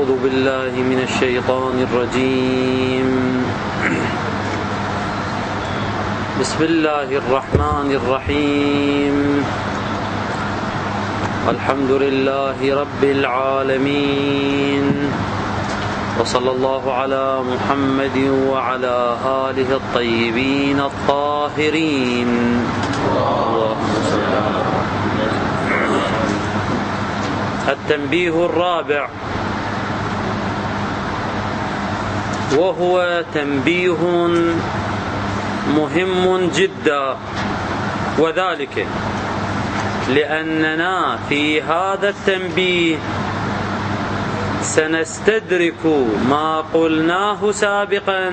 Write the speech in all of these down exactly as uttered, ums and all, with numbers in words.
أعوذ بالله من الشيطان الرجيم. بسم الله الرحمن الرحيم. الحمد لله رب العالمين، وصلى الله على محمد وعلى آله الطيبين الطاهرين. اللهم صل على التنبيه الرابع، وهو تنبيه مهم جدا، وذلك لأننا في هذا التنبيه سنستدرك ما قلناه سابقا،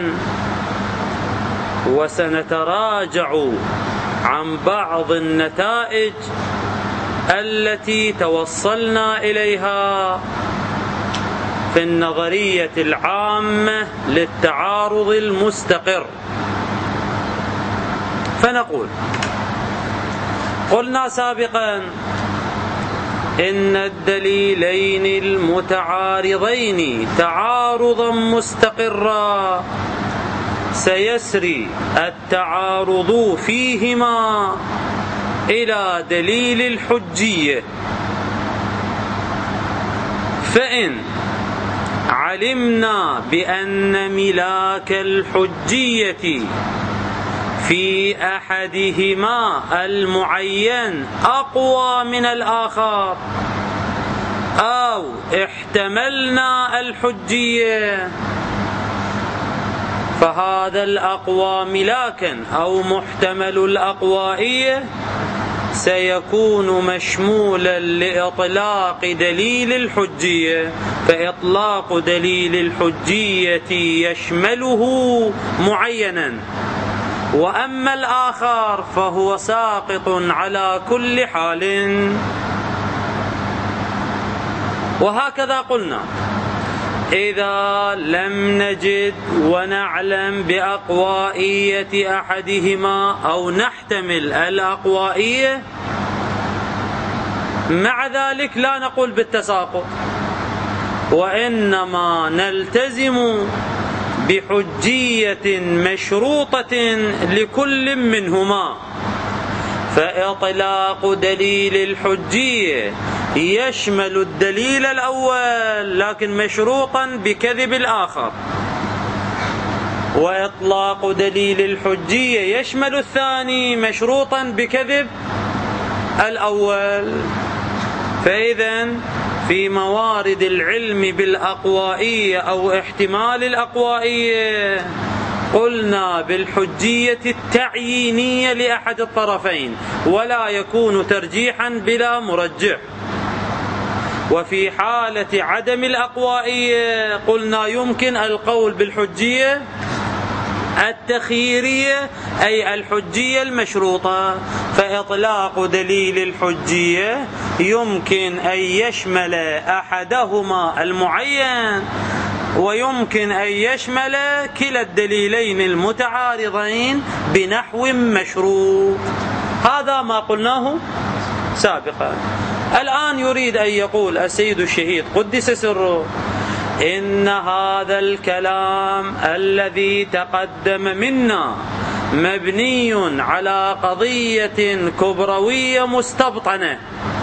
وسنتراجع عن بعض النتائج التي توصلنا إليها في النظرية العامة للتعارض المستقر. فنقول: قلنا سابقا إن الدليلين المتعارضين تعارضا مستقرا سيسري التعارض فيهما إلى دليل الحجية، فإن علمنا بأن ملاك الحجية في أحدهما المعين أقوى من الآخر، أو احتملنا الحجية، فهذا الأقوى ملاكا أو محتمل الأقوائية سيكون مشمولا لإطلاق دليل الحجية، فإطلاق دليل الحجية يشمله معينا، وأما الآخر فهو ساقط على كل حال. وهكذا قلنا: إذا لم نجد ونعلم بأقوائية أحدهما أو نحتمل الأقوائية، مع ذلك لا نقول بالتساقط، وإنما نلتزم بحجية مشروطة لكل منهما، فإطلاق دليل الحجية يشمل الدليل الأول لكن مشروطا بكذب الآخر، وإطلاق دليل الحجية يشمل الثاني مشروطا بكذب الأول. فإذن في موارد العلم بالأقوائية أو احتمال الأقوائية قلنا بالحجية التعيينية لأحد الطرفين، ولا يكون ترجيحا بلا مرجح. وفي حالة عدم الأقوائية قلنا يمكن القول بالحجية التخييرية، أي الحجية المشروطة، فإطلاق دليل الحجية يمكن أن يشمل أحدهما المعين، ويمكن أن يشمل كلا الدليلين المتعارضين بنحو مشروط. هذا ما قلناه سابقا. الآن يريد أن يقول السيد الشهيد قدس سره إن هذا الكلام الذي تقدم منا مبني على قضية كبروية مستبطنة،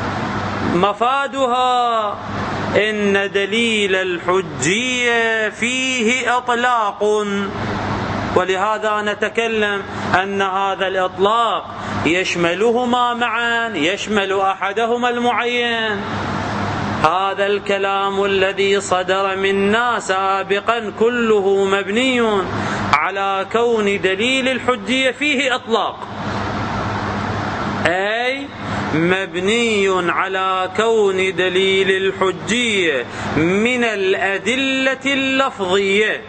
مفادها إن دليل الحجية فيه إطلاق، ولهذا نتكلم أن هذا الإطلاق يشملهما معا، يشمل أحدهما المعين. هذا الكلام الذي صدر منا سابقا كله مبني على كون دليل الحجية فيه إطلاق، أي مبني على كون دليل الحجية من الأدلة اللفظية،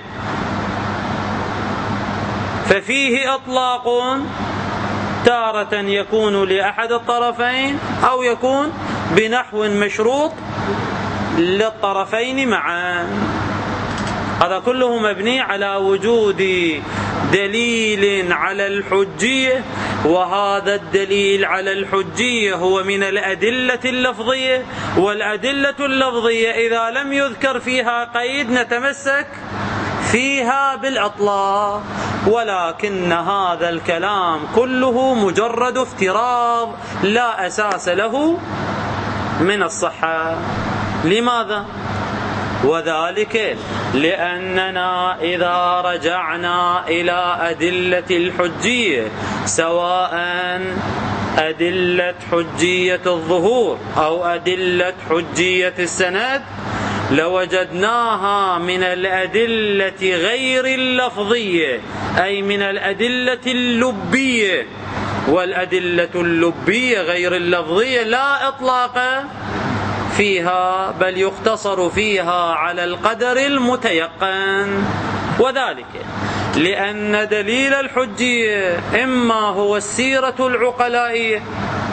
ففيه إطلاق تارة يكون لأحد الطرفين أو يكون بنحو مشروط للطرفين معا. هذا كله مبني على وجود دليل على الحجية وهذا الدليل على الحجية هو من الأدلة اللفظية، والأدلة اللفظية إذا لم يذكر فيها قيد نتمسك فيها بالأطلاق. ولكن هذا الكلام كله مجرد افتراض لا أساس له من الصحة. لماذا؟ وذلك لأننا إذا رجعنا إلى أدلة الحجية، سواء أدلة حجية الظهور أو أدلة حجية السند، لوجدناها من الأدلة غير اللفظية، أي من الأدلة اللبية. والأدلة اللبية غير اللفظية لا إطلاق فيها، بل يقتصر فيها على القدر المتيقن. وذلك لأن دليل الحجية إما هو السيرة العقلائية،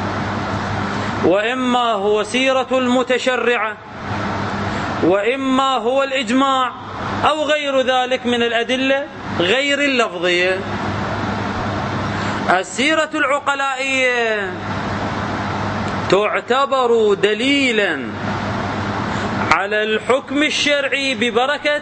وإما هو سيرة المتشرعة، وإما هو الإجماع، أو غير ذلك من الأدلة غير اللفظية. السيرة العقلائية تعتبر دليلا على الحكم الشرعي ببركة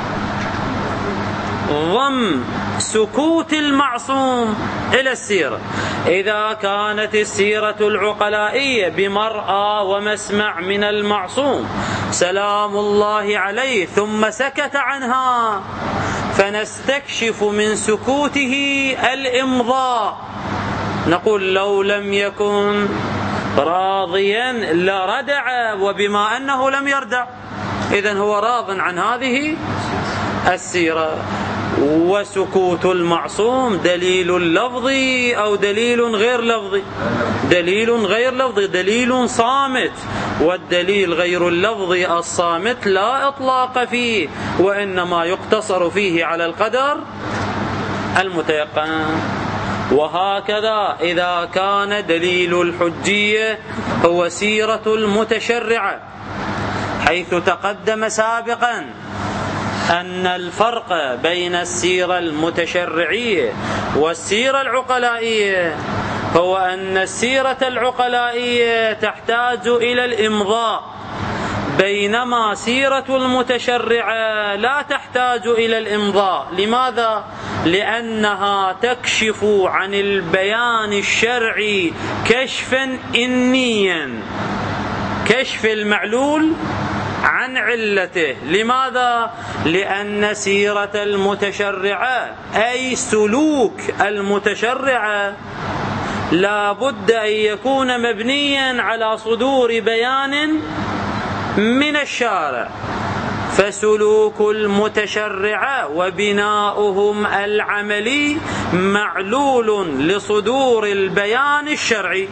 ضم سكوت المعصوم إلى السيرة. إذا كانت السيرة العقلائية بمرأى ومسمع من المعصوم سلام الله عليه ثم سكت عنها، فنستكشف من سكوته الإمضاء، نقول لو لم يكن راضيا لردع، وبما أنه لم يردع إذن هو راض عن هذه السيرة. وسكوت المعصوم دليل لفظي أو دليل غير لفظي؟ دليل غير لفظي، دليل صامت. والدليل غير اللفظي الصامت لا إطلاق فيه، وإنما يقتصر فيه على القدر المتيقن. وهكذا إذا كان دليل الحجية هو سيرة المتشرعة، حيث تقدم سابقا أن الفرق بين السيرة المتشرعية والسيرة العقلائية هو أن السيرة العقلائية تحتاج إلى الإمضاء، بينما سيرة المتشرعة لا تحتاج إلى الإمضاء. لماذا؟ لأنها تكشف عن البيان الشرعي كشفا إنيا، كشف المعلول عن علته. لماذا؟ لأن سيرة المتشرعة أي سلوك المتشرعة لا بد أن يكون مبنيا على صدور بيان من الشارع، فسلوك المتشرعة وبناؤهم العملي معلول لصدور البيان الشرعي.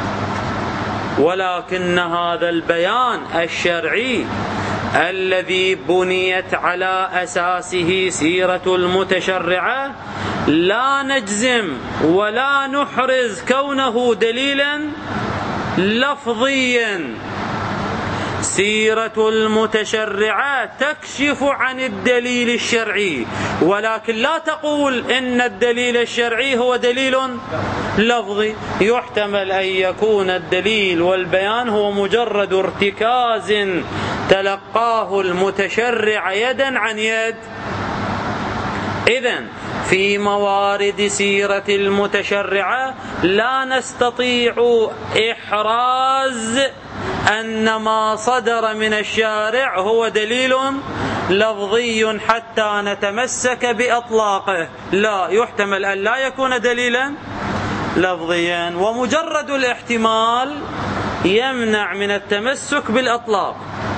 ولكن هذا البيان الشرعي الذي بنيت على أساسه سيرة المتشرعة لا نجزم ولا نحرز كونه دليلا لفظيا. سيرة المتشرعة تكشف عن الدليل الشرعي، ولكن لا تقول إن الدليل الشرعي هو دليل لفظي. يحتمل أن يكون الدليل والبيان هو مجرد ارتكاز تلقاه المتشرع يدا عن يد. إذن في موارد سيرة المتشرعة لا نستطيع إحراز أن ما صدر من الشارع هو دليل لفظي حتى نتمسك بإطلاقه. لا، يحتمل أن لا يكون دليلا لفظيا، ومجرد الاحتمال يمنع من التمسك بالإطلاق.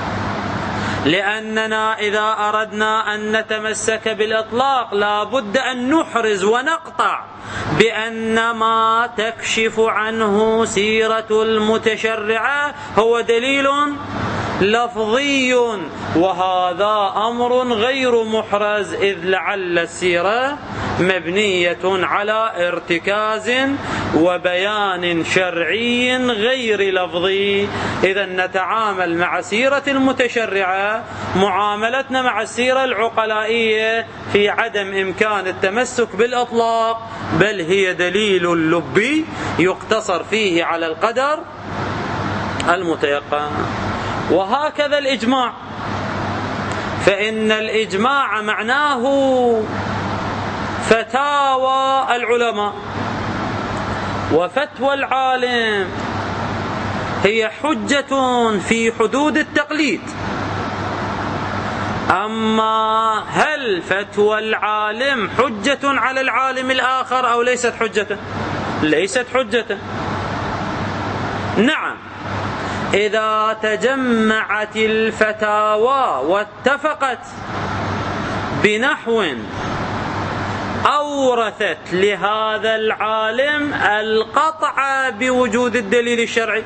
لأننا إذا أردنا أن نتمسك بالإطلاق لا بد أن نحرز ونقطع بأن ما تكشف عنه سيرة المتشرعة هو دليل لفظي، وهذا أمر غير محرز، إذ لعل السيرة مبنية على ارتكاز وبيان شرعي غير لفظي. إذا نتعامل مع سيرة المتشرعة معاملتنا مع السيرة العقلائية في عدم إمكان التمسك بالإطلاق، بل هي دليل لبي يقتصر فيه على القدر المتيقن. وهكذا الإجماع، فإن الإجماع معناه فتاوى العلماء، وفتوى العالم هي حجة في حدود التقليد. أما هل فتوى العالم حجة على العالم الآخر أو ليست حجة؟ ليست حجة. نعم، إذا تجمعت الفتاوى واتفقت بنحو أورثت لهذا العالم القطع بوجود الدليل الشرعي،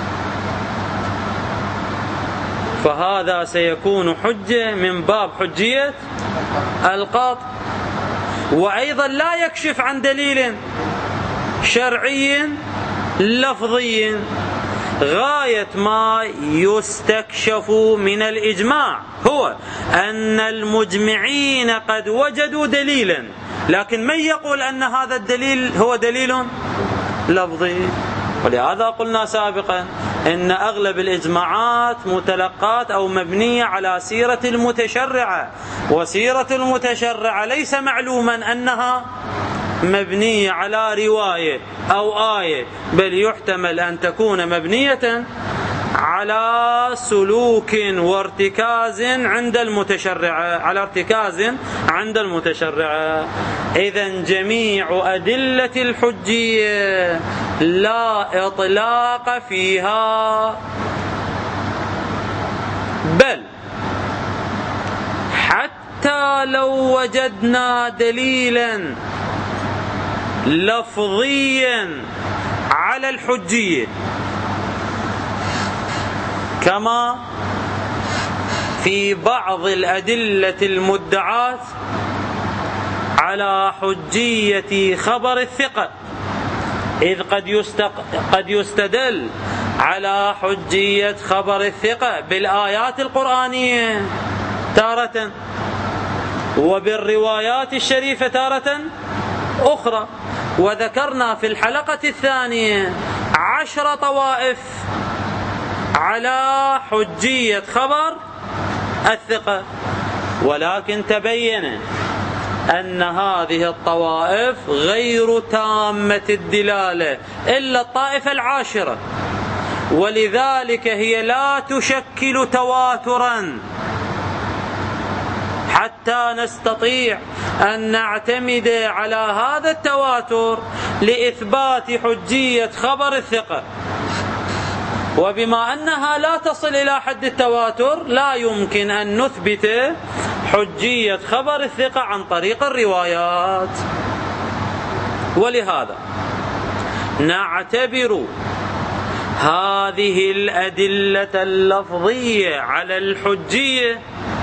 فهذا سيكون حجة من باب حجية القطع، وأيضا لا يكشف عن دليل شرعي لفظي. غاية ما يستكشف من الإجماع هو أن المجمعين قد وجدوا دليلا، لكن من يقول أن هذا الدليل هو دليل لفظي؟ ولهذا قلنا سابقا إن أغلب الإجماعات متلقات أو مبنية على سيرة المتشرعة، وسيرة المتشرعة ليس معلوما أنها مبنية على رواية أو آية، بل يحتمل أن تكون مبنية على سلوك وارتكاز عند المتشرعة، على ارتكاز عند المتشرعة. إذن جميع أدلة الحجية لا إطلاق فيها، بل حتى لو وجدنا دليلا لفظيا على الحجية، كما في بعض الأدلة المدعاة على حجية خبر الثقة، إذ قد يستق... قد يستدل على حجية خبر الثقة بالآيات القرآنية تارة، وبالروايات الشريفة تارة أخرى. وذكرنا في الحلقة الثانية عشر طوائف على حجية خبر الثقة، ولكن تبين أن هذه الطوائف غير تامة الدلالة إلا الطائفة العاشرة، ولذلك هي لا تشكل تواترا حتى نستطيع أن نعتمد على هذا التواتر لإثبات حجية خبر الثقة. وبما أنها لا تصل إلى حد التواتر لا يمكن أن نثبت حجية خبر الثقة عن طريق الروايات. ولهذا نعتبر هذه الأدلة اللفظية على الحجية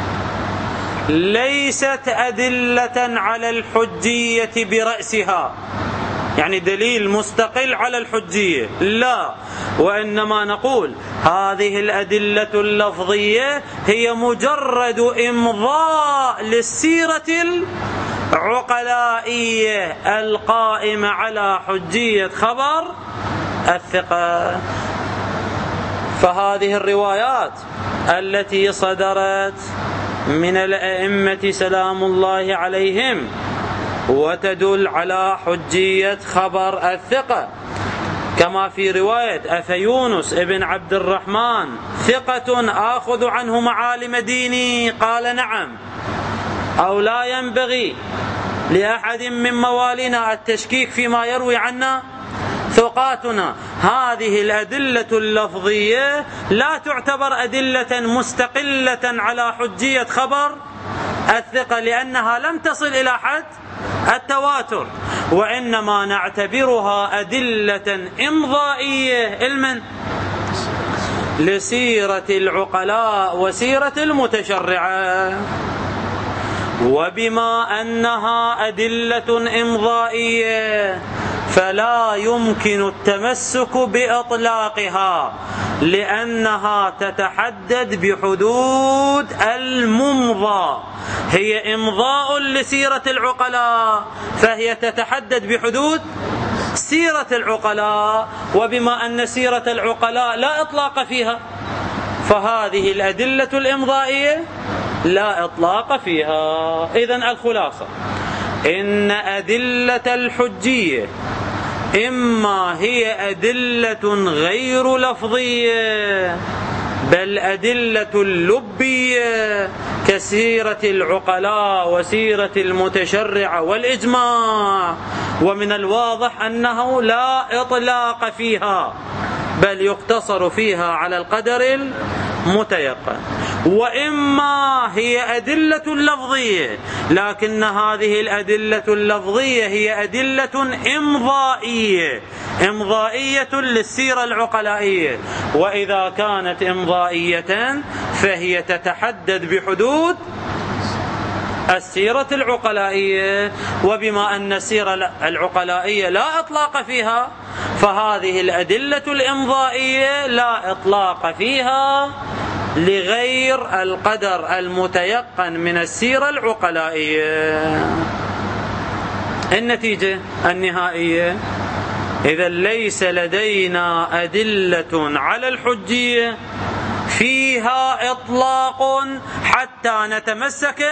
ليست أدلة على الحجية برأسها، يعني دليل مستقل على الحجية، لا، وإنما نقول هذه الأدلة اللفظية هي مجرد إمضاء للسيرة العقلائية القائمة على حجية خبر الثقة. فهذه الروايات التي صدرت من الأئمة سلام الله عليهم وتدل على حجية خبر الثقة، كما في رواية أفيونس ابن عبد الرحمن ثقة آخذ عنه معالم ديني، قال نعم، أو لا ينبغي لأحد من موالينا التشكيك فيما يروي عنا ثقاتنا. هذه الأدلة اللفظية لا تعتبر أدلة مستقلة على حجية خبر الثقة، لأنها لم تصل إلى حد التواتر، وإنما نعتبرها أدلة إمضائية المن لسيرة العقلاء وسيرة المتشرعة. وبما أنها أدلة إمضائية فلا يمكن التمسك بإطلاقها، لأنها تتحدد بحدود الممضى. هي إمضاء لسيرة العقلاء، فهي تتحدد بحدود سيرة العقلاء. وبما أن سيرة العقلاء لا إطلاق فيها، فهذه الأدلة الإمضائية لا إطلاق فيها. إذن الخلاصة: إن أدلة الحجية إما هي أدلة غير لفظية بل أدلة لبية كسيرة العقلاء وسيرة المتشرع والإجماع، ومن الواضح أنه لا إطلاق فيها بل يقتصر فيها على القدر المتيقن. وإما هي أدلة لفظية، لكن هذه الأدلة اللفظية هي أدلة إمضائية إمضائية للسيرة العقلائية، وإذا كانت إمضائية فهي تتحدد بحدود السيرة العقلائية. وبما أن السيرة العقلائية لا إطلاق فيها، فهذه الأدلة الإمضائية لا إطلاق فيها لغير القدر المتيقن من السيرة العقلائية. النتيجة النهائية: إذا ليس لدينا أدلة على الحجية فيها إطلاق حتى نتمسك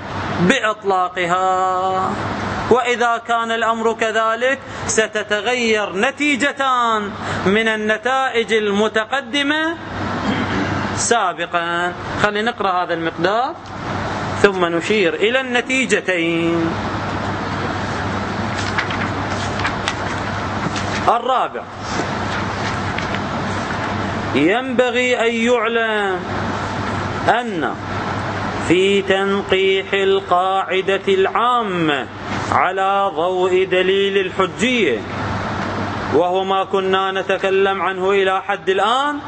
بإطلاقها. وإذا كان الأمر كذلك ستتغير نتيجتان من النتائج المتقدمة سابقا. خلينا نقرأ هذا المقدار ثم نشير إلى النتيجتين. الرابع: ينبغي أن يعلم أن في تنقيح القاعدة العامة على ضوء دليل الحجية، وهو ما كنا نتكلم عنه إلى حد الآن،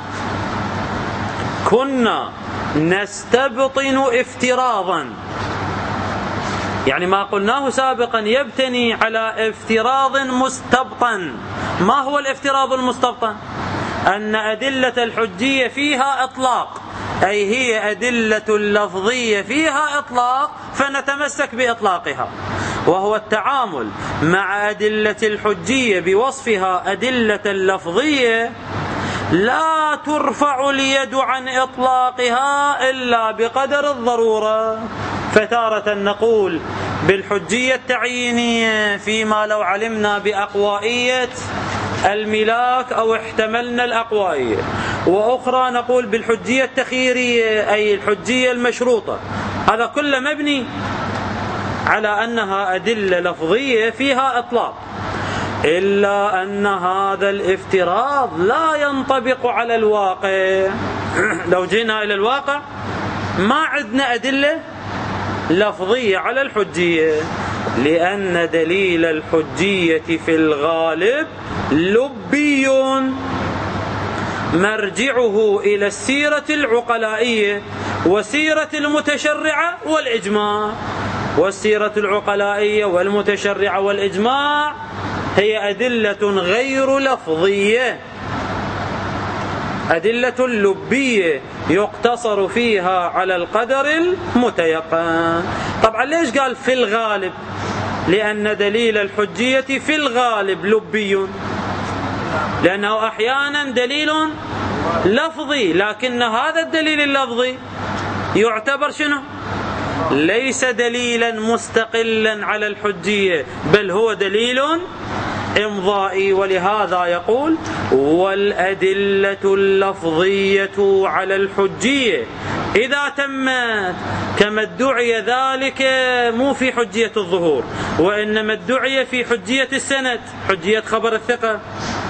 كنا نستبطن افتراضا، يعني ما قلناه سابقا يبتني على افتراض مستبطن. ما هو الافتراض المستبطن؟ أن أدلة الحجية فيها إطلاق، أي هي أدلة لفظية فيها إطلاق فنتمسك بإطلاقها، وهو التعامل مع أدلة الحجية بوصفها أدلة لفظية لا ترفع اليد عن إطلاقها إلا بقدر الضرورة. فتارة نقول بالحجية التعيينية فيما لو علمنا بأقوائية الملاك أو احتملنا الأقوائية، وأخرى نقول بالحجية التخييرية أي الحجية المشروطة. هذا كله مبني على أنها أدلة لفظية فيها إطلاق، إلا أن هذا الافتراض لا ينطبق على الواقع. لو جينا إلى الواقع ما عندنا أدلة لفظية على الحجية، لأن دليل الحجية في الغالب لبي مرجعه إلى السيرة العقلائية وسيرة المتشرعة والإجماع. والسيرة العقلائية والمتشرعة والإجماع هي أدلة غير لفظية، أدلة لبية يقتصر فيها على القدر المتيقن. طبعا ليش قال في الغالب؟ لأن دليل الحجية في الغالب لبي، لأنه أحيانا دليل لفظي، لكن هذا الدليل اللفظي يعتبر شنو؟ ليس دليلا مستقلا على الحجية، بل هو دليل إمضائي. ولهذا يقول: والأدلة اللفظية على الحجية إذا تمت كما ادعي ذلك مو في حجية الظهور، وإنما ادعي في حجية السند، حجية خبر الثقة.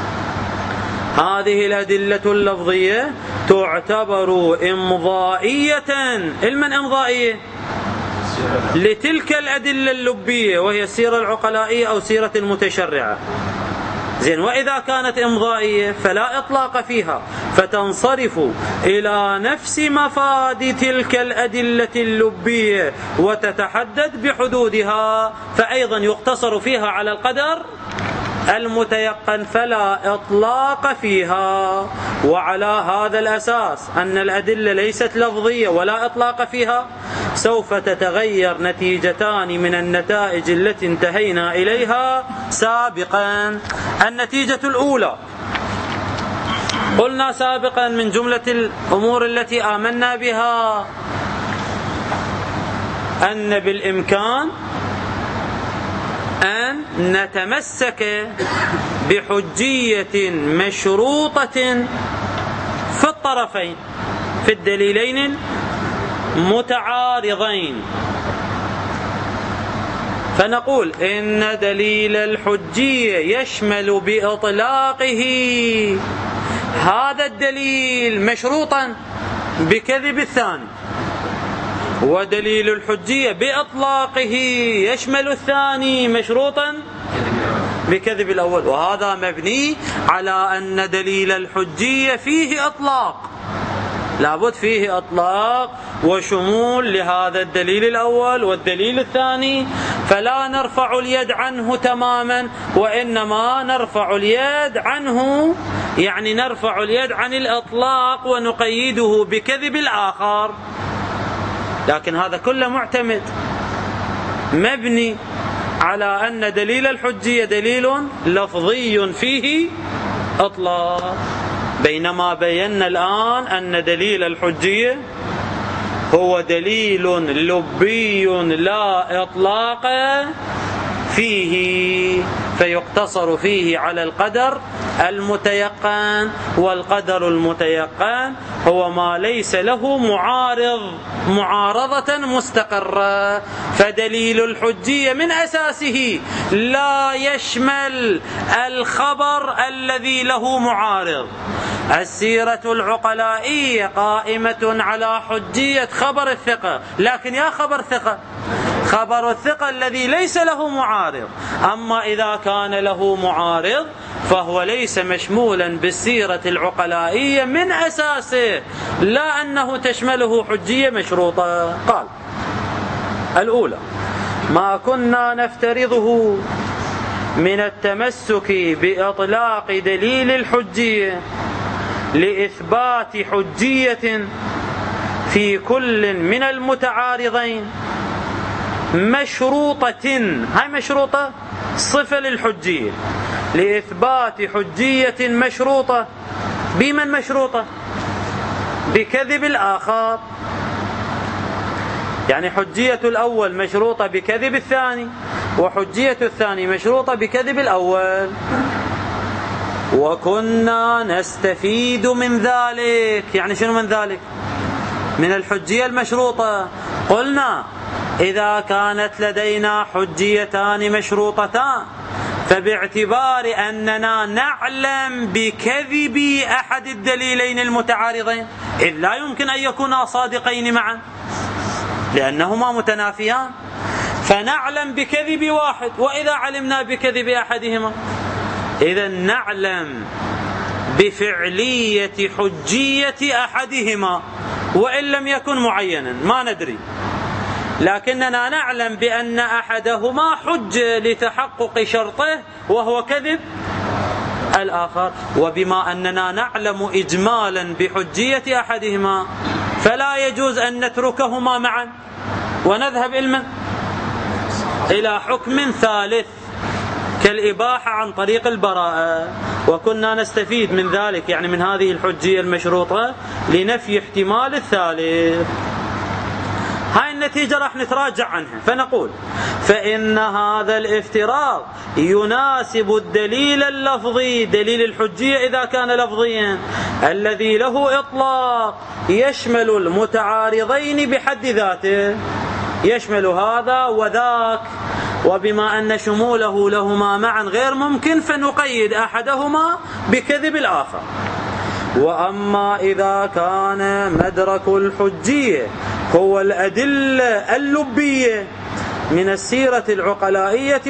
هذه الأدلة اللفظية تعتبر إمضائية. المن إمضائية؟ لتلك الأدلة اللبية وهي السيرة العقلائية أو سيرة المتشرعة. زين، وإذا كانت إمضائية فلا إطلاق فيها، فتنصرف إلى نفس مفاد تلك الأدلة اللبية وتتحدد بحدودها، فأيضا يقتصر فيها على القدر المتيقن فلا إطلاق فيها. وعلى هذا الأساس أن الأدلة ليست لفظية ولا إطلاق فيها، سوف تتغير نتيجتان من النتائج التي انتهينا إليها سابقا. النتيجة الأولى، قلنا سابقا من جملة الأمور التي آمنا بها أن بالإمكان أن نتمسك بحجية مشروطة في الطرفين، في الدليلين المتعارضين، فنقول إن دليل الحجية يشمل بإطلاقه هذا الدليل مشروطا بكذب الثاني، ودليل الحجية بإطلاقه يشمل الثاني مشروطا بكذب الأول. وهذا مبني على أن دليل الحجية فيه إطلاق، لابد فيه إطلاق وشمول لهذا الدليل الأول والدليل الثاني، فلا نرفع اليد عنه تماما، وإنما نرفع اليد عنه، يعني نرفع اليد عن الإطلاق ونقيده بكذب الآخر. لكن هذا كله معتمد مبني على أن دليل الحجية دليل لفظي فيه إطلاق، بينما بينا الآن أن دليل الحجية هو دليل لبي لا إطلاق فيه، فيقتصر فيه على القدر المتيقن، والقدر المتيقن هو ما ليس له معارض معارضة مستقرة. فدليل الحجية من أساسه لا يشمل الخبر الذي له معارض. السيرة العقلائية قائمة على حجية خبر الثقة، لكن يا خبر ثقة، خبر الثقة الذي ليس له معارض. أما إذا كان له معارض فهو ليس مشمولا بالسيرة العقلائية من أساسه، لا أنه تشمله حجية مشروطة. قال الأولى ما كنا نفترضه من التمسك بإطلاق دليل الحجية لإثبات حجية في كل من المتعارضين مشروطة، هاي مشروطة صفة للحجية، لإثبات حجية مشروطة. بمن مشروطة؟ بكذب الآخر، يعني حجية الأول مشروطة بكذب الثاني، وحجية الثاني مشروطة بكذب الأول. وكنا نستفيد من ذلك، يعني شنو من ذلك؟ من الحجية المشروطة. قلنا إذا كانت لدينا حجيتان مشروطتان فباعتبار أننا نعلم بكذب أحد الدليلين المتعارضين، إذ لا يمكن أن يكونا صادقين معا لأنهما متنافيان، فنعلم بكذب واحد. وإذا علمنا بكذب أحدهما إذا نعلم بفعلية حجية أحدهما وإن لم يكن معينا، ما ندري، لكننا نعلم بأن أحدهما حجة لتحقق شرطه وهو كذب الآخر. وبما أننا نعلم إجمالا بحجية أحدهما فلا يجوز أن نتركهما معا ونذهب إلى إلى حكم ثالث كالإباحة عن طريق البراءة. وكنا نستفيد من ذلك، يعني من هذه الحجية المشروطة، لنفي احتمال الثالث. هاي النتيجة راح نتراجع عنها، فنقول فإن هذا الافتراض يناسب الدليل اللفظي، دليل الحجية إذا كان لفظيا، الذي له إطلاق يشمل المتعارضين بحد ذاته، يشمل هذا وذاك. وبما أن شموله لهما معا غير ممكن فنقيد أحدهما بكذب الآخر. وأما إذا كان مدرك الحجية هو الأدلة اللبية من السيرة العقلائية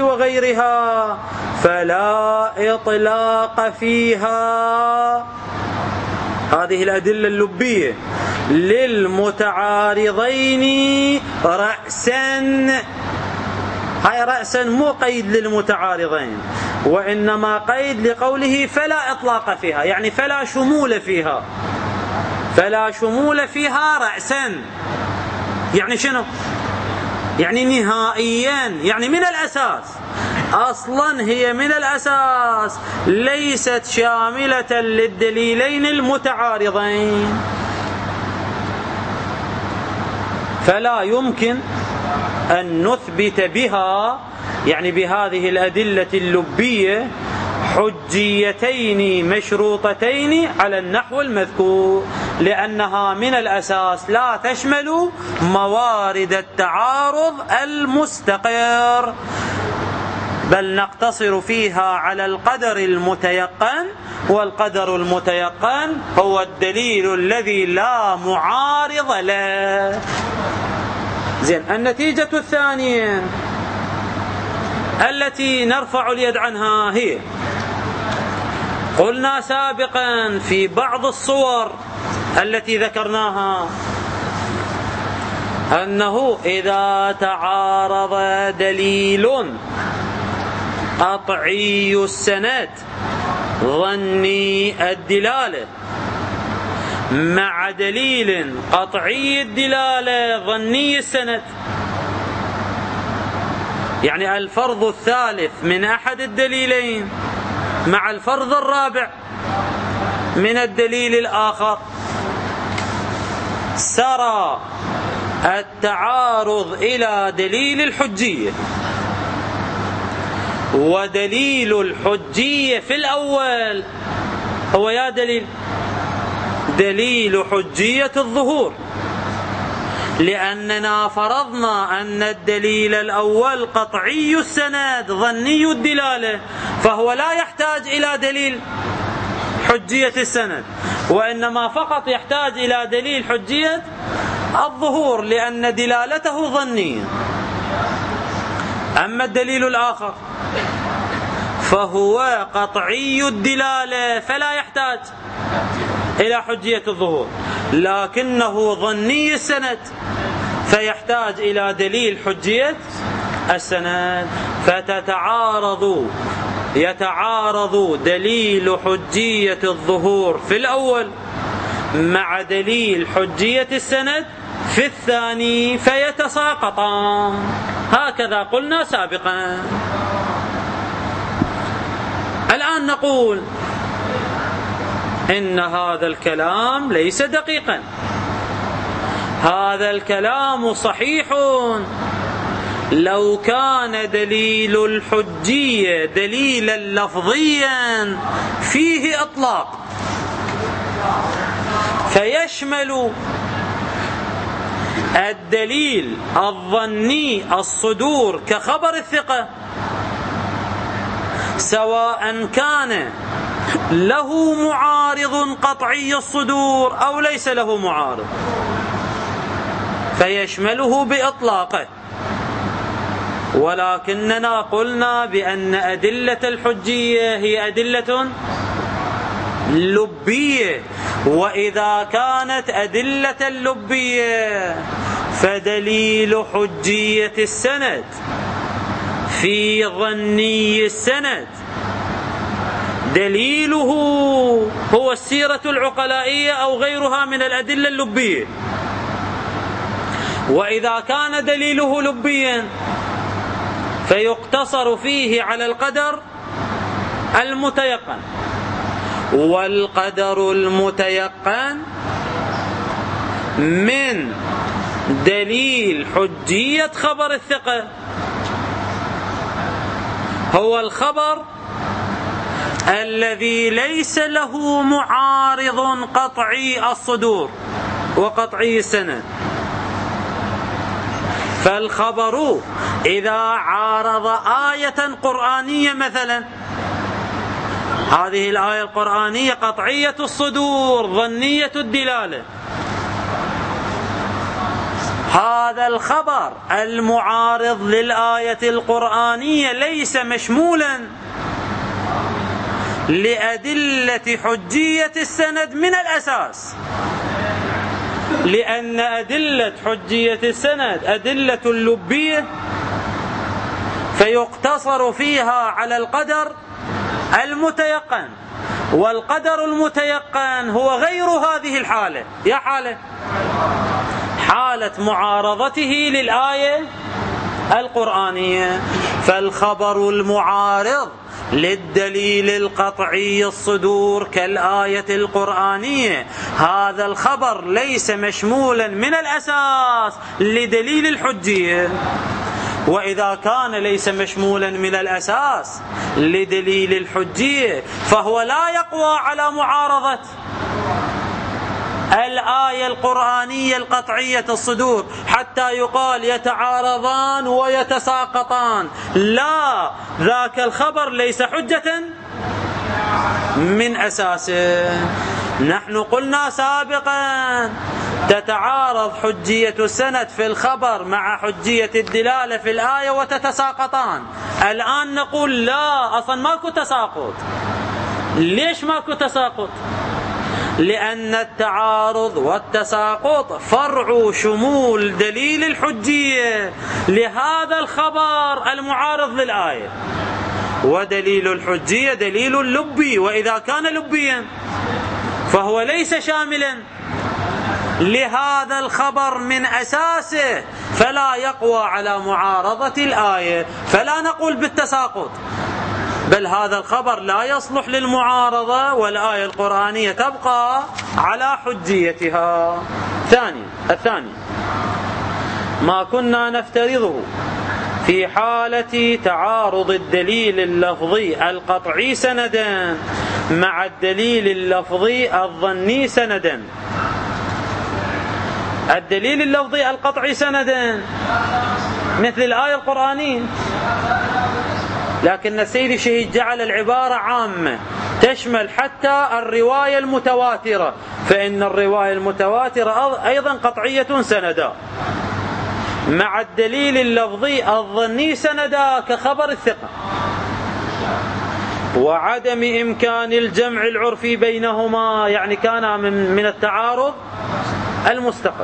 وغيرها فلا إطلاق فيها، هذه الأدلة اللبية للمتعارضين رأسا، هاي رأسا مو قيد للمتعارضين، وإنما قيد لقوله فلا إطلاق فيها، يعني فلا شمول فيها، فلا شمول فيها رأسا، يعني شنو؟ يعني نهائيا، يعني من الأساس أصلا هي من الأساس ليست شاملة للدليلين المتعارضين، فلا يمكن أن نثبت بها، يعني بهذه الأدلة اللبية، حجيتين مشروطتين على النحو المذكور، لأنها من الأساس لا تشمل موارد التعارض المستقر، بل نقتصر فيها على القدر المتيقن، والقدر المتيقن هو الدليل الذي لا معارض له. زين، النتيجة الثانية التي نرفع اليد عنها هي، قلنا سابقا في بعض الصور التي ذكرناها أنه إذا تعارض دليل قطعي السند ظني الدلالة مع دليل قطعي الدلالة ظني السند، يعني الفرض الثالث من أحد الدليلين مع الفرض الرابع من الدليل الآخر، سرى التعارض إلى دليل الحجية، ودليل الحجية في الأول هو يا دليل دليل حجية الظهور، لأننا فرضنا أن الدليل الأول قطعي السند ظني الدلالة، فهو لا يحتاج إلى دليل حجية السند، وإنما فقط يحتاج إلى دليل حجية الظهور لأن دلالته ظنية. أما الدليل الآخر فهو قطعي الدلالة فلا يحتاج إلى حجية الظهور، لكنه ظني السند فيحتاج إلى دليل حجية السند، فتتعارض يتعارض دليل حجية الظهور في الأول مع دليل حجية السند في الثاني فيتساقطان، هكذا قلنا سابقا. الآن نقول إن هذا الكلام ليس دقيقا، هذا الكلام صحيح لو كان دليل الحجية دليلا لفظيا فيه إطلاق فيشمل الدليل الظني الصدور كخبر الثقة، سواء كان له معارض قطعي الصدور أو ليس له معارض، فيشمله بإطلاقه. ولكننا قلنا بأن أدلة الحجية هي أدلة لبية، وإذا كانت أدلة لبية فدليل حجية السند في ظني السند دليله هو السيرة العقلائية أو غيرها من الأدلة اللبية، وإذا كان دليله لبيا فيقتصر فيه على القدر المتيقن، والقدر المتيقن من دليل حجية خبر الثقة هو الخبر الذي ليس له معارض قطعي الصدور وقطعي السند. فالخبر إذا عارض آية قرآنية مثلا، هذه الآية القرآنية قطعية الصدور ظنية الدلالة، هذا الخبر المعارض للآية القرآنية ليس مشمولا لأدلة حجية السند من الأساس، لأن أدلة حجية السند أدلة لبية فيقتصر فيها على القدر المتيقن، والقدر المتيقن هو غير هذه الحالة. يا حالة حالة معارضته للآية القرآنية. فالخبر المعارض للدليل القطعي الصدور كالآية القرآنية، هذا الخبر ليس مشمولا من الأساس لدليل الحجية، وإذا كان ليس مشمولا من الأساس لدليل الحجية فهو لا يقوى على معارضة الآية القرآنية القطعية الصدور حتى يقال يتعارضان ويتساقطان. لا، ذاك الخبر ليس حجة من أساسه. نحن قلنا سابقا تتعارض حجية السند في الخبر مع حجية الدلالة في الآية وتتساقطان. الآن نقول لا، أصلا ماكو تساقط. ليش ماكو تساقط؟ لأن التعارض والتساقط فرع شمول دليل الحجية لهذا الخبر المعارض للآية، ودليل الحجية دليل لبي، وإذا كان لبيا فهو ليس شاملا لهذا الخبر من أساسه، فلا يقوى على معارضة الآية، فلا نقول بالتساقط، بل هذا الخبر لا يصلح للمعارضة والآية القرآنية تبقى على حجيتها. ثانيا الثاني ما كنا نفترضه في حالة تعارض الدليل اللفظي القطعي سندا مع الدليل اللفظي الظني سندا. الدليل اللفظي القطعي سندا مثل الآية القرآنية، لكن السيد الشهيد جعل العبارة عامة تشمل حتى الرواية المتواترة، فإن الرواية المتواترة أيضا قطعية سندا مع الدليل اللفظي الظني سندا كخبر الثقة، وعدم إمكان الجمع العرفي بينهما، يعني كان من, من التعارض المستقر.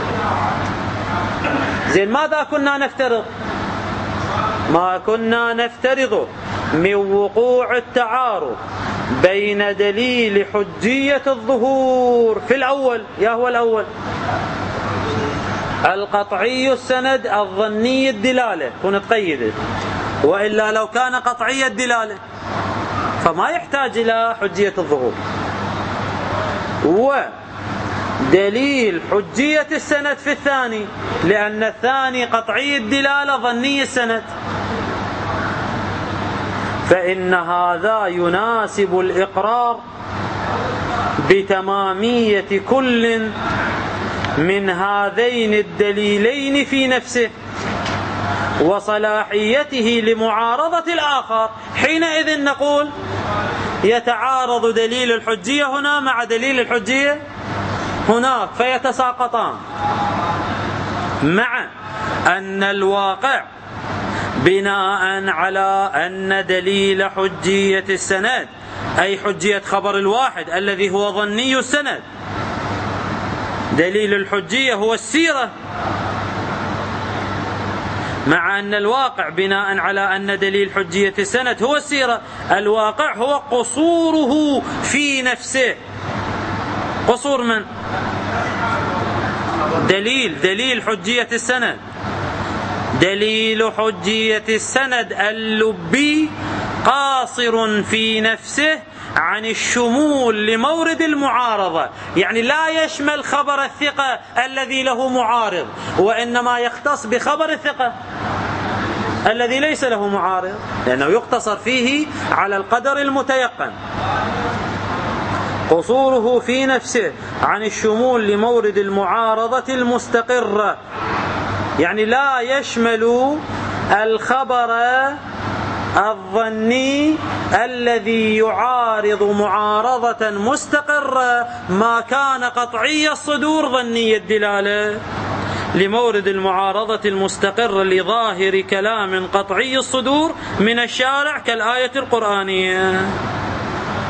زين، ماذا كنا نفترض؟ ما كنا نفترض من وقوع التعارض بين دليل حجية الظهور في الأول، يا هو الأول القطعي السند الظني الدلالة كنت قيدت، وإلا لو كان قطعي الدلالة فما يحتاج إلى حجية الظهور، ودليل حجية السند في الثاني لأن الثاني قطعي الدلالة ظني السند، فإن هذا يناسب الإقرار بتمامية كل من هذين الدليلين في نفسه وصلاحيته لمعارضة الآخر. حينئذ نقول يتعارض دليل الحجية هنا مع دليل الحجية هناك فيتساقطان، مع أن الواقع بناء على أن دليل حجية السند أي حجية خبر الواحد الذي هو ظني السند، دليل الحجية هو السيرة، مع أن الواقع بناء على أن دليل حجية السند هو السيرة، الواقع هو قصوره في نفسه. قصور من؟ دليل دليل حجية السند، دليل حجية السند اللبي قاصر في نفسه عن الشمول لمورد المعارضة، يعني لا يشمل خبر الثقة الذي له معارض، وإنما يختص بخبر الثقة الذي ليس له معارض، لأنه يقتصر فيه على القدر المتيقن. قصوره في نفسه عن الشمول لمورد المعارضة المستقرة، يعني لا يشمل الخبر الظني الذي يعارض معارضة مستقرة ما كان قطعي الصدور ظني الدلالة لمورد المعارضة المستقرة لظاهر كلام قطعي الصدور من الشارع كالآية القرآنية.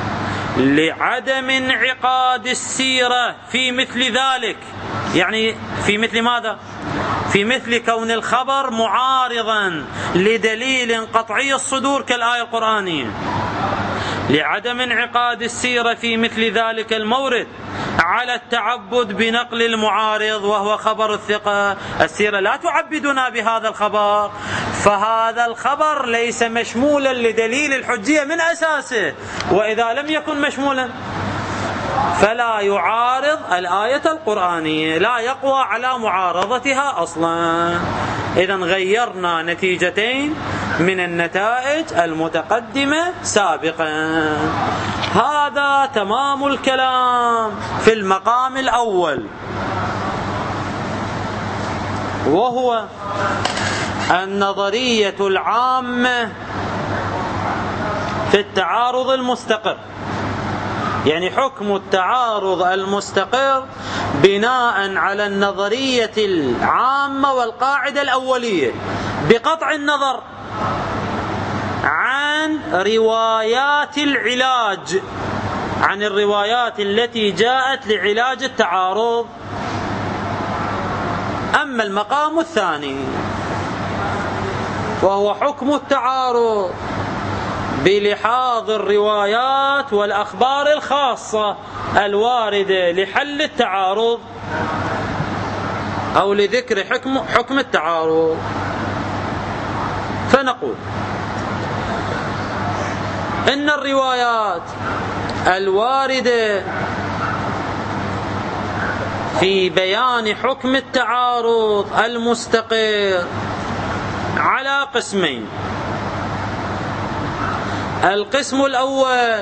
لعدم انعقاد السيرة في مثل ذلك. يعني في مثل ماذا؟ في مثل كون الخبر معارضا لدليل قطعي الصدور كالآية القرآنية، لعدم انعقاد السيرة في مثل ذلك المورد على التعبد بنقل المعارض وهو خبر الثقة. السيرة لا تعبدنا بهذا الخبر، فهذا الخبر ليس مشمولا لدليل الحجية من أساسه، وإذا لم يكن مشمولا فلا يعارض الآية القرآنية، لا يقوى على معارضتها أصلا. إذن غيرنا نتيجتين من النتائج المتقدمة سابقا. هذا تمام الكلام في المقام الأول، وهو النظرية العامة في التعارض المستقر. يعني حكم التعارض المستقر بناء على النظرية العامة والقاعدة الأولية، بقطع النظر عن روايات العلاج، عن الروايات التي جاءت لعلاج التعارض. أما المقام الثاني وهو حكم التعارض بلحاظ الروايات والأخبار الخاصة الواردة لحل التعارض أو لذكر حكم, حكم التعارض. فنقول إن الروايات الواردة في بيان حكم التعارض المستقر على قسمين. القسم الأول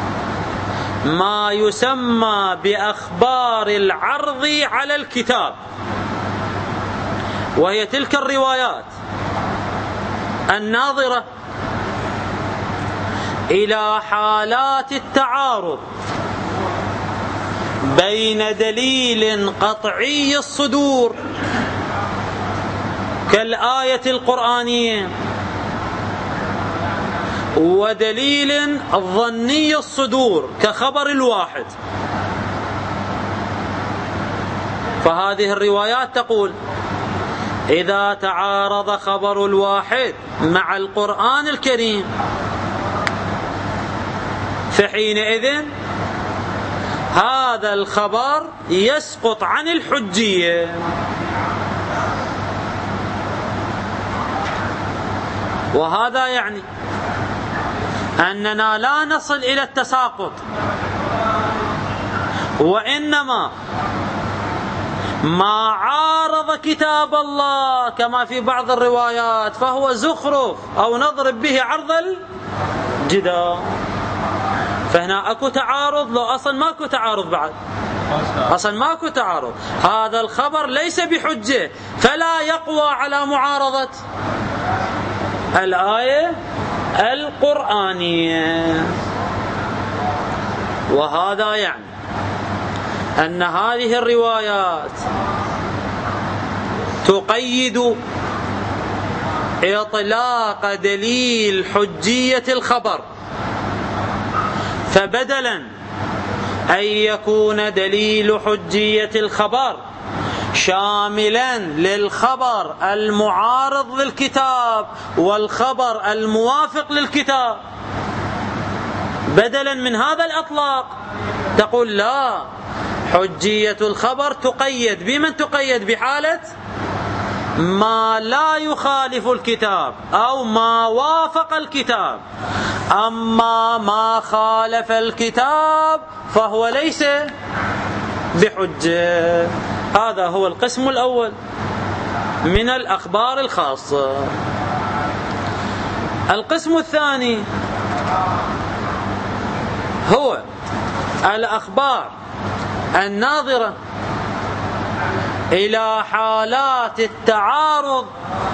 ما يسمى بأخبار العرض على الكتاب، وهي تلك الروايات الناظرة إلى حالات التعارض بين دليل قطعي الصدور كالآية القرآنية ودليل ظني الصدور كخبر الواحد. فهذه الروايات تقول إذا تعارض خبر الواحد مع القرآن الكريم فحينئذ هذا الخبر يسقط عن الحجية. وهذا يعني أننا لا نصل إلى التساقط، وإنما ما عارض كتاب الله كما في بعض الروايات فهو زخرف أو نضرب به عرض الجدار. فهنا أكو تعارض لو أصلا ماكو تعارض، بعد أصلا ماكو تعارض، هذا الخبر ليس بحجة فلا يقوى على معارضة الآية القرآنية. وهذا يعني أن هذه الروايات تقيد إطلاق دليل حجية الخبر، فبدلا أن يكون دليل حجية الخبر شاملا للخبر المعارض للكتاب والخبر الموافق للكتاب، بدلا من هذا الإطلاق تقول لا، حجية الخبر تقيد بمن تقيد؟ بحالة ما لا يخالف الكتاب أو ما وافق الكتاب، أما ما خالف الكتاب فهو ليس بحجة. هذا هو القسم الأول من الأخبار الخاصة. القسم الثاني هو الأخبار الناظرة إلى حالات التعارض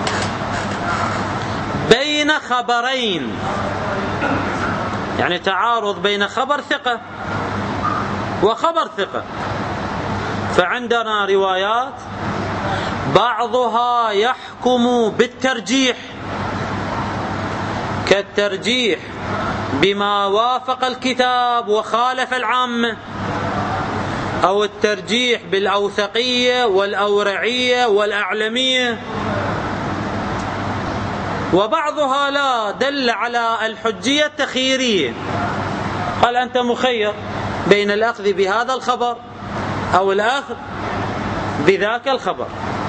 بين خبرين، يعني تعارض بين خبر ثقة وخبر ثقة. فعندنا روايات بعضها يحكم بالترجيح، كالترجيح بما وافق الكتاب وخالف العامة، أو الترجيح بالأوثقية والأورعية والأعلمية، وبعضها لا دل على الحجية التخييرية، قال أنت مخير بين الأخذ بهذا الخبر أو الأخذ بذاك الخبر.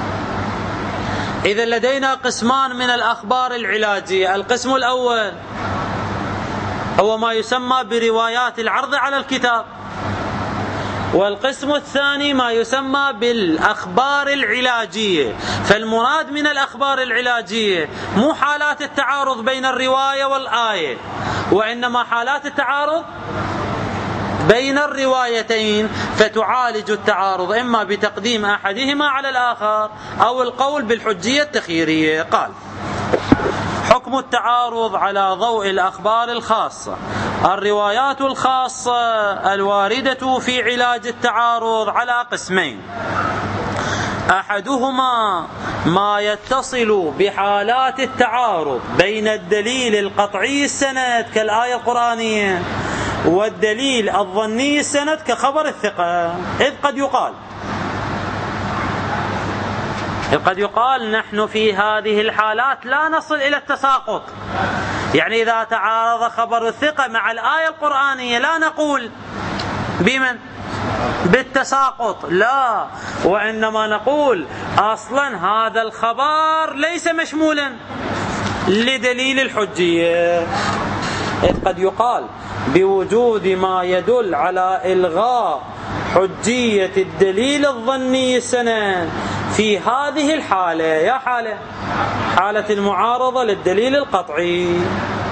إذا لدينا قسمان من الأخبار العلاجية. القسم الأول هو ما يسمى بروايات العرض على الكتاب، والقسم الثاني ما يسمى بالأخبار العلاجية. فالمراد من الأخبار العلاجية مو حالات التعارض بين الرواية والآية، وإنما حالات التعارض بين الروايتين، فتعالج التعارض إما بتقديم أحدهما على الآخر أو القول بالحجية التخييرية. قال: حكم التعارض على ضوء الأخبار الخاصة. الروايات الخاصة الواردة في علاج التعارض على قسمين: أحدهما ما يتصل بحالات التعارض بين الدليل القطعي السند كالآية القرآنية والدليل الظني السند كخبر الثقة. إذ قد يقال قد يقال نحن في هذه الحالات لا نصل إلى التساقط، يعني إذا تعارض خبر الثقة مع الآية القرآنية لا نقول بمن؟ بالتساقط، لا، وإنما نقول أصلا هذا الخبر ليس مشمولا لدليل الحجية. إذ قد يقال بوجود ما يدل على إلغاء حجية الدليل الظني السند في هذه الحالة، يا حالة حالة المعارضة للدليل القطعي.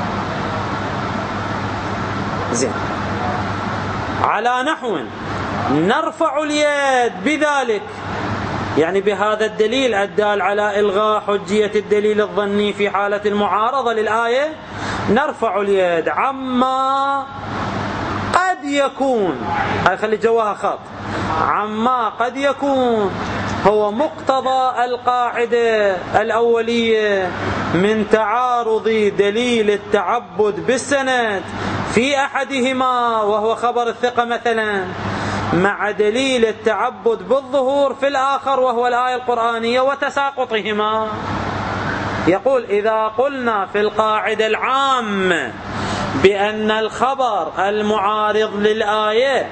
زين، على نحو نرفع اليد بذلك، يعني بهذا الدليل الدال على إلغاء حجية الدليل الظني في حالة المعارضة للآية، نرفع اليد عما قد يكون، هاي خلي جواها خط، عما قد يكون هو مقتضى القاعدة الأولية من تعارض دليل التعبد بالسند في أحدهما وهو خبر الثقة مثلا مع دليل التعبد بالظهور في الآخر وهو الآية القرآنية وتساقطهما. يقول: إذا قلنا في القاعدة العامة بأن الخبر المعارض للآية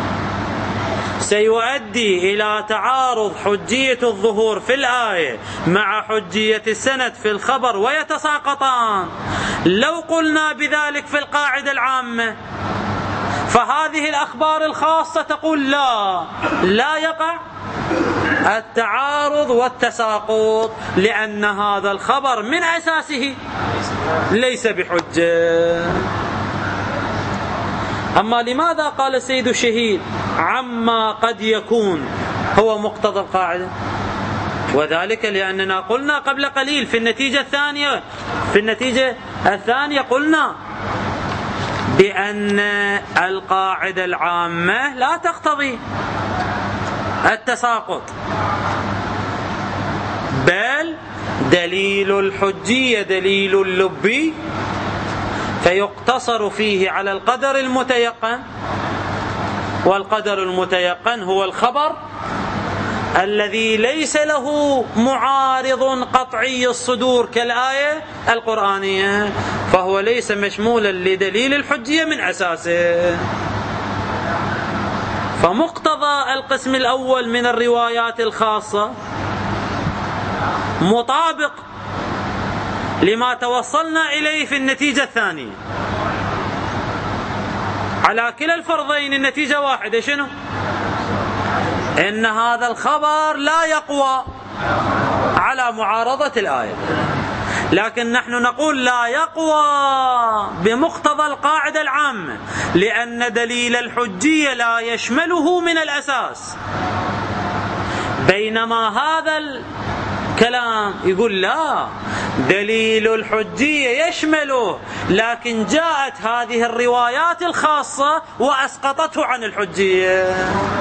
سيؤدي إلى تعارض حجية الظهور في الآية مع حجية السند في الخبر ويتساقطان، لو قلنا بذلك في القاعدة العامة فهذه الأخبار الخاصة تقول لا لا يقع التعارض والتساقط، لأن هذا الخبر من أساسه ليس بحجة. أما لماذا قال السيد الشهيد عما قد يكون هو مقتضى القاعدة؟ وذلك لأننا قلنا قبل قليل في النتيجة الثانية في النتيجة الثانية قلنا بأن القاعدة العامة لا تقتضي التساقط، بل دليل الحجية دليل اللبي، فيقتصر فيه على القدر المتيقن، والقدر المتيقن هو الخبر الذي ليس له معارض قطعي الصدور كالآية القرآنية، فهو ليس مشمولا لدليل الحجية من أساسه. فمقتضى القسم الأول من الروايات الخاصة مطابق لما توصلنا إليه في النتيجة الثانية. على كلا الفرضين النتيجة واحدة، شنو؟ إن هذا الخبر لا يقوى على معارضة الآية، لكن نحن نقول لا يقوى بمقتضى القاعدة العامة، لأن دليل الحجية لا يشمله من الأساس، بينما هذا الكلام يقول لا، دليل الحجية يشمله، لكن جاءت هذه الروايات الخاصة وأسقطته عن الحجية.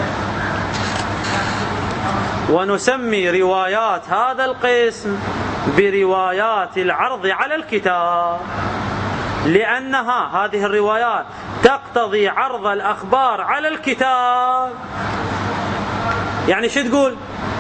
ونسمي روايات هذا القسم بروايات العرض على الكتاب. لأنها هذه الروايات تقتضي عرض الأخبار على الكتاب. يعني شو تقول؟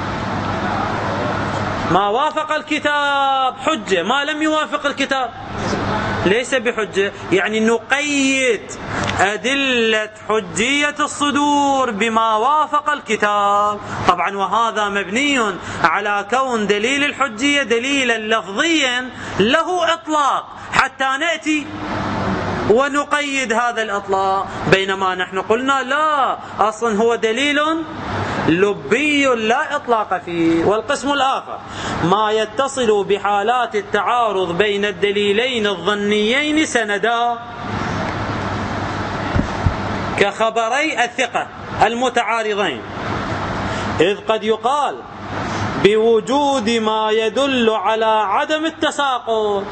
ما وافق الكتاب حجة، ما لم يوافق الكتاب ليس بحجة. يعني نقيد أدلة حجية الصدور بما وافق الكتاب. طبعا وهذا مبني على كون دليل الحجية دليلا لفظيا له إطلاق حتى نأتي ونقيد هذا الإطلاق، بينما نحن قلنا لا، أصلا هو دليل لبي لا إطلاق فيه. والقسم الآخر ما يتصل بحالات التعارض بين الدليلين الظنيين سندا، كخبري الثقة المتعارضين، إذ قد يقال بوجود ما يدل على عدم التساقط.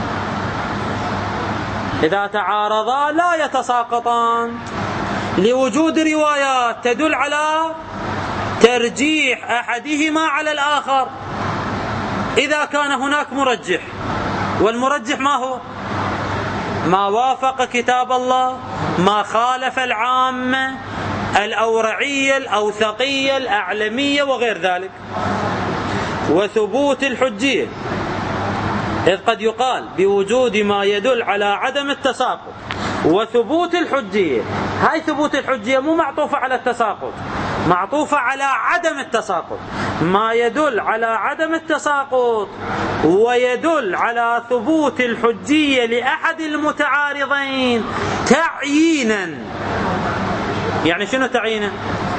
إذا تعارضا لا يتساقطان لوجود روايات تدل على ترجيح أحدهما على الآخر إذا كان هناك مرجح، والمرجح ما هو؟ ما وافق كتاب الله، ما خالف العامة الأورعية الأوثقية الأعلمية وغير ذلك. وثبوت الحجية، إذ قد يقال بوجود ما يدل على عدم التساقط. وثبوت الحجية، هاي ثبوت الحجية مو معطوفة على التساقط، معطوفة على عدم التساقط. ما يدل على عدم التساقط ويدل على ثبوت الحجية لأحد المتعارضين تعيينا. يعني شنو تعيينا؟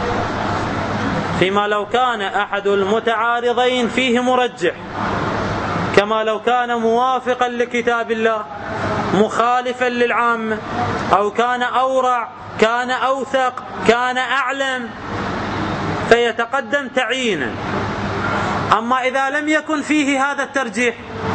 فيما لو كان أحد المتعارضين فيه مرجح، كما لو كان موافقا لكتاب الله مخالفا للعامة، أو كان أورع، كان أوثق، كان أعلم، فيتقدم تعيينا. أما إذا لم يكن فيه هذا الترجيح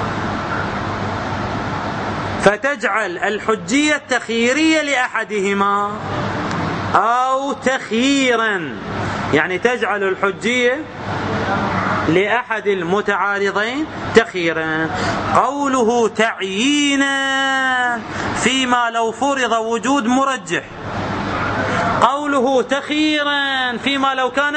فتجعل الحجية تخييرية لأحدهما أو تخييرا، يعني تجعل الحجية لأحد المتعارضين تخييرا. قوله تعيينا فيما لو فرض وجود مرجح، قوله تخييرا فيما لو كان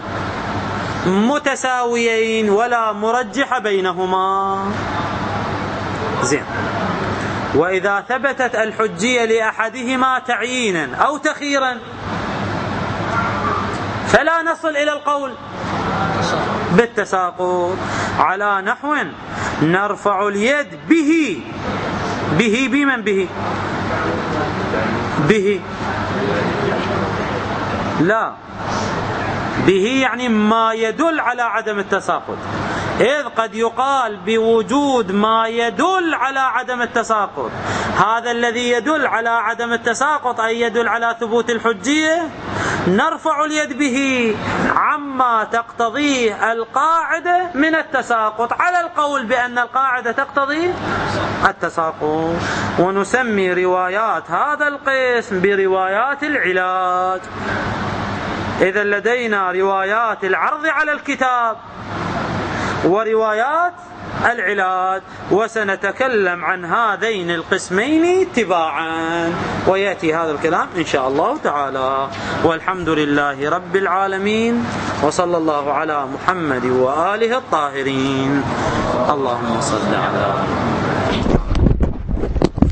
متساويين ولا مرجح بينهما. زين. وإذا ثبتت الحجية لأحدهما تعيينا أو تخييرا فلا نصل إلى القول بالتساقط، على نحو نرفع اليد به. به بمن به؟ به لا، به يعني ما يدل على عدم التساقط، إذ قد يقال بوجود ما يدل على عدم التساقط. هذا الذي يدل على عدم التساقط أي يدل على ثبوت الحجية، نرفع اليد به عما تقتضيه القاعدة من التساقط، على القول بأن القاعدة تقتضي التساقط. ونسمي روايات هذا القسم بروايات العلاج. إذا لدينا روايات العرض على الكتاب وروايات العلاج، وسنتكلم عن هذين القسمين تباعا، ويأتي هذا الكلام إن شاء الله تعالى. والحمد لله رب العالمين، وصلى الله على محمد وآله الطاهرين. اللهم صل على